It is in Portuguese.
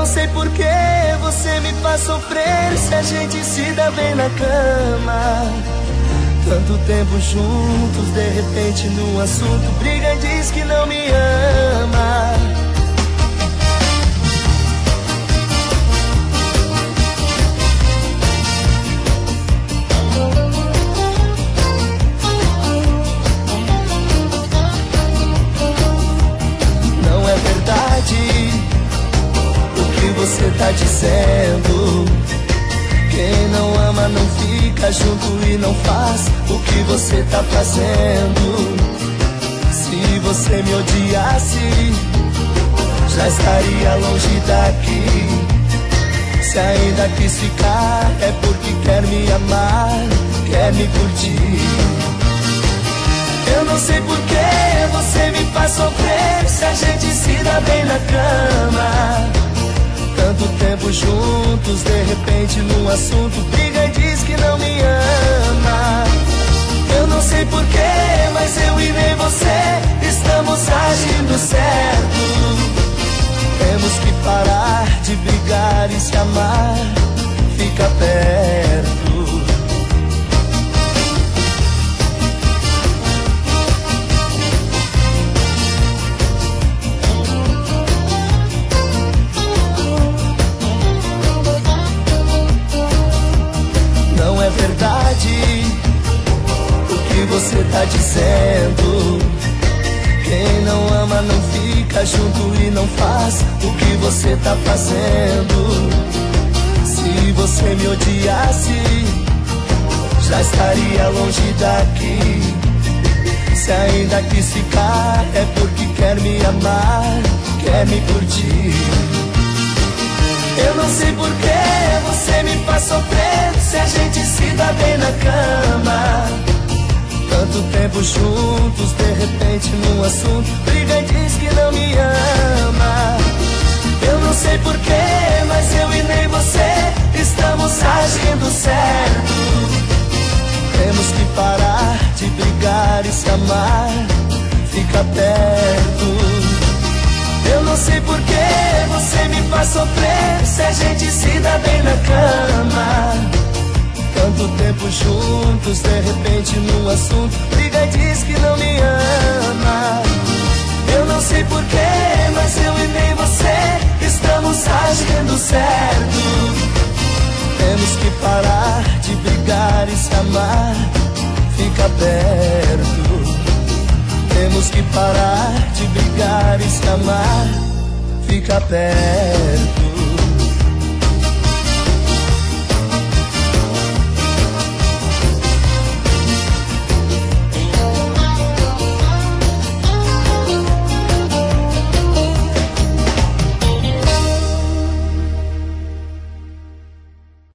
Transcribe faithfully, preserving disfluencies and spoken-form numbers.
não sei por que você me faz sofrer, se a gente se dá bem na cama. Tanto tempo juntos, de repente num assunto briga e diz que não me ama. Não é verdade o que você tá dizendo. Quem não ama não fica junto e não faz o que você tá fazendo. Se você me odiasse, já estaria longe daqui. Se ainda quis ficar, é porque quer me amar, quer me curtir. Eu não sei por que você me faz sofrer, se a gente se dá bem na cama. Tanto tempo juntos, de repente num assunto briga e diz que não me ama. Eu não sei porquê, mas eu e nem você estamos agindo certo. Temos que parar de brigar e se amar, fica perto. Não é verdade o que você tá dizendo. Quem não ama não fica junto e não faz o que você tá fazendo. Se você me odiasse, já estaria longe daqui. Se ainda quis ficar, é porque quer me amar, quer me curtir. Eu não sei por que você me faz sofrer, se a gente se dá bem na cama. Tanto tempo juntos, de repente num assunto briga e diz que não me ama. Eu não sei por que, mas eu e nem você estamos agindo certo. Temos que parar de brigar e se amar, fica perto. Eu não sei por que você me faz sofrer, se a gente se dá bem na cama. Tanto tempo juntos, de repente num assunto briga e diz que não me ama. Eu não sei por que, mas eu e nem você estamos agindo certo. Temos que parar de brigar e se amar, fica perto. Temos que parar de brigar e se amar, fica perto.